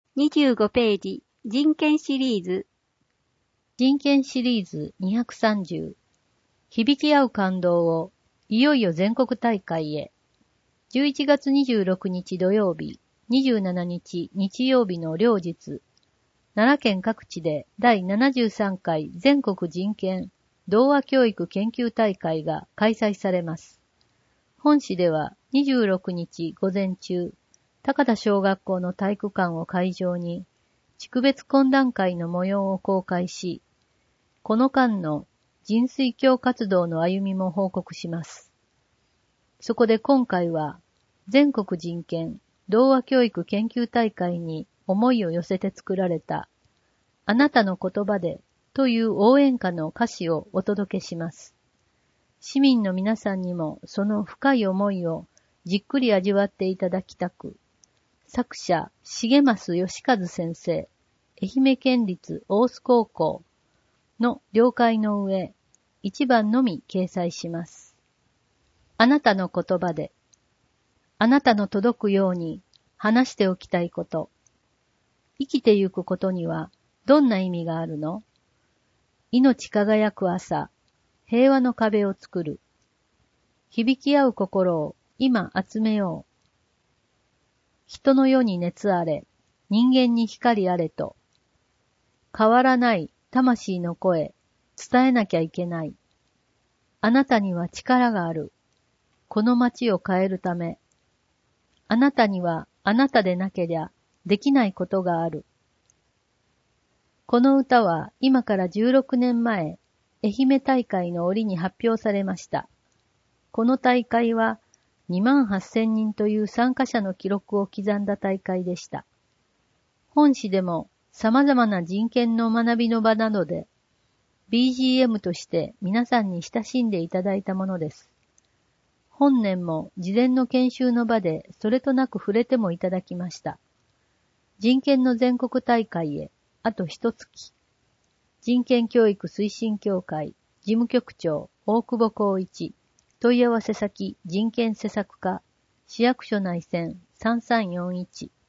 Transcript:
25ページ、人権シリーズ。 人権シリーズ230。響き合う感動を、いよいよ全国大会へ。11月26日土曜日、27日日曜日の両日、奈良県各地で第73回全国人権童話教育研究大会が開催されます。本市では26日午前中、高田小学校の体育館を会場に、地区別懇談会の模様を公開し、この間の人水教活動の歩みも報告します。そこで今回は、全国人権童話教育研究大会に思いを寄せて作られた、あなたの言葉でという応援歌の歌詞をお届けします。市民の皆さんにもその深い思いをじっくり味わっていただきたく、作者、重増義和先生、愛媛県立大須高校の了解の上、一番のみ掲載します。あなたの言葉で、あなたの届くように話しておきたいこと。生きてゆくことにはどんな意味があるの？命輝く朝、平和の壁を作る。響き合う心を今集めよう。人の世に熱あれ、人間に光あれと。変わらない魂の声、伝えなきゃいけない。あなたには力がある。この街を変えるため。あなたにはあなたでなけりゃできないことがある。この歌は今から16年前、愛媛大会の折に発表されました。この大会は28,000人という参加者の記録を刻んだ大会でした。本市でも様々な人権の学びの場などで BGM として皆さんに親しんでいただいたものです。本年も事前の研修の場でそれとなく触れてもいただきました。人権の全国大会へあと一月。人権教育推進協会事務局長大久保光一。問い合わせ先人権施策課市役所内線3341